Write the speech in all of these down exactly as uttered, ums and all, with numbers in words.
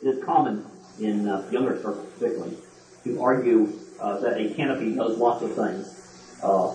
is common in uh, younger circles particularly to argue uh, that a canopy does lots of things, uh,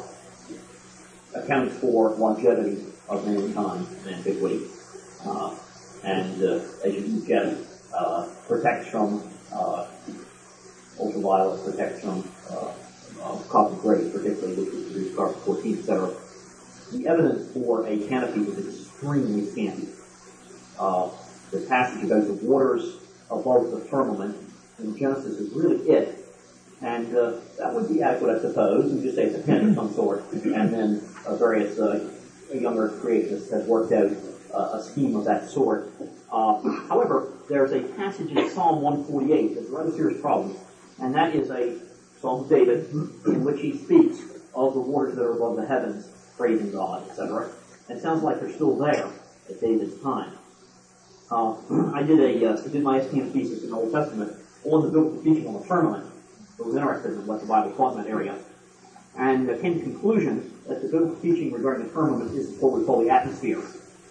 accounts for longevity of mankind in antiquity, uh, and uh, as you can get, uh, protects from uh, ultraviolet, protects from uh, uh, cosmic rays, particularly which would produce carbon fourteen, et cetera. The evidence for a canopy is extremely scanty. Uh, the passage about the waters above the firmament in Genesis is really it. And uh, that would be adequate, I suppose. We just say it's a tent of some sort. And then uh, various uh, younger creationists have worked out uh, a scheme of that sort. Uh, however, there's a passage in Psalm one forty-eight that's a rather serious problem. And that is a Psalm of David in which he speaks of the waters that are above the heavens, praising God, et cetera. And it sounds like they're still there at David's time. Uh, I did a uh, did my S T M thesis in the Old Testament on the biblical teaching on the firmament. I was interested in what the Bible taught in that area, and uh, came to the conclusion that the biblical teaching regarding the firmament is what we call the atmosphere,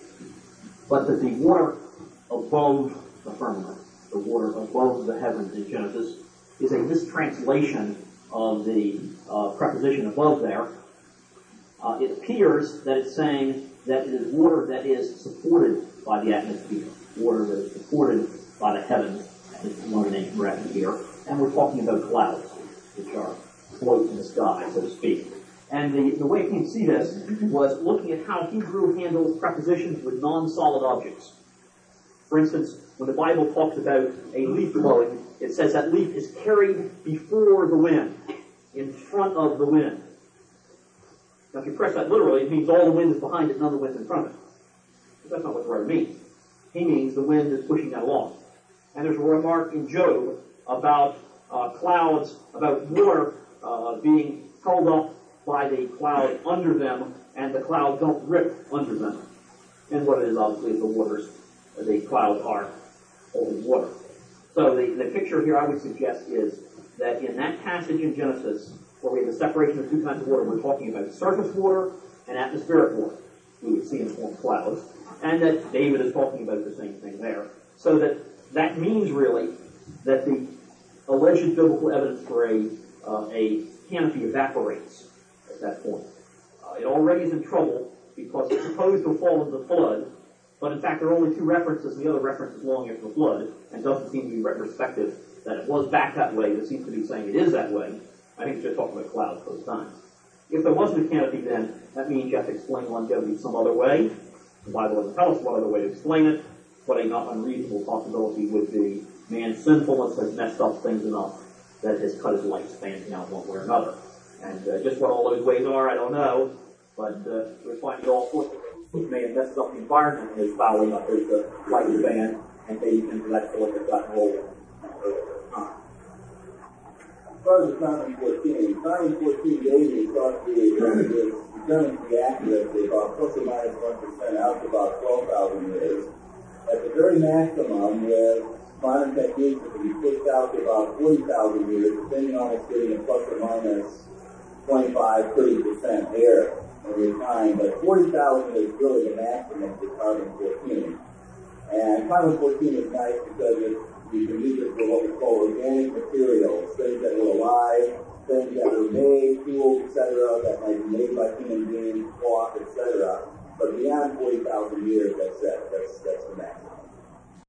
but that the water above the firmament, the water above the heavens in Genesis, is a mistranslation of the uh, preposition above there. Uh, it appears that it's saying that it is water that is supported by the atmosphere, water that is supported by the heavens, is one of the names for atmosphere, and we're talking about clouds, which are float in the sky, so to speak. And the, the way I came to see this was looking at how Hebrew handles prepositions with non-solid objects. For instance, when the Bible talks about a leaf blowing, it says that leaf is carried before the wind, in front of the wind. Now, if you press that literally, it means all the wind is behind it, none of the wind is in front of it. But that's not what the writer means. He means the wind is pushing that along. And there's a remark in Job about uh, clouds, about water uh, being held up by the cloud under them, and the clouds don't rip under them. And what it is, obviously, is the waters, the clouds are holding water. So the, the picture here I would suggest is that in that passage in Genesis, where we have the separation of two kinds of water, we're talking about surface water and atmospheric water, we would see in the form of clouds, and that David is talking about the same thing there. So that that means really that the alleged biblical evidence for a uh, a canopy evaporates at that point. Uh, it already is in trouble because it's supposed to have fallen in the flood, but in fact there are only two references, and the other reference is long after the flood, and doesn't seem to be retrospective that it was back that way. It seems to be saying it is that way. I think it's just talking about clouds both times. If there wasn't a canopy then, that means you have to explain longevity some other way. The Bible doesn't tell us what other way to explain it, but a not unreasonable possibility would be man's sinfulness has messed up things enough that has cut his lifespan down one way or another. And uh, just what all those ways are, I don't know, but uh, we're finding all sorts of things. May have messed up the environment and is fouling up his uh, lifespan, and maybe into that sort of gotten old. As far as the Simon fourteen, Simon fourteen daily thought the is determined to be accurate about plus or minus one percent out to about twelve thousand years. At the very maximum, with modern techniques, it can be pushed out to about forty thousand years, depending on it's getting a plus or minus twenty-five, thirty percent air every time. But forty thousand is really the maximum for carbon fourteen. And carbon fourteen is nice because it you can use it for what we call organic materials, things that were alive, things that were made, tools, et cetera, that might be made by human beings, cloth, et cetera. But beyond forty thousand years, that's it. That's, that's the maximum.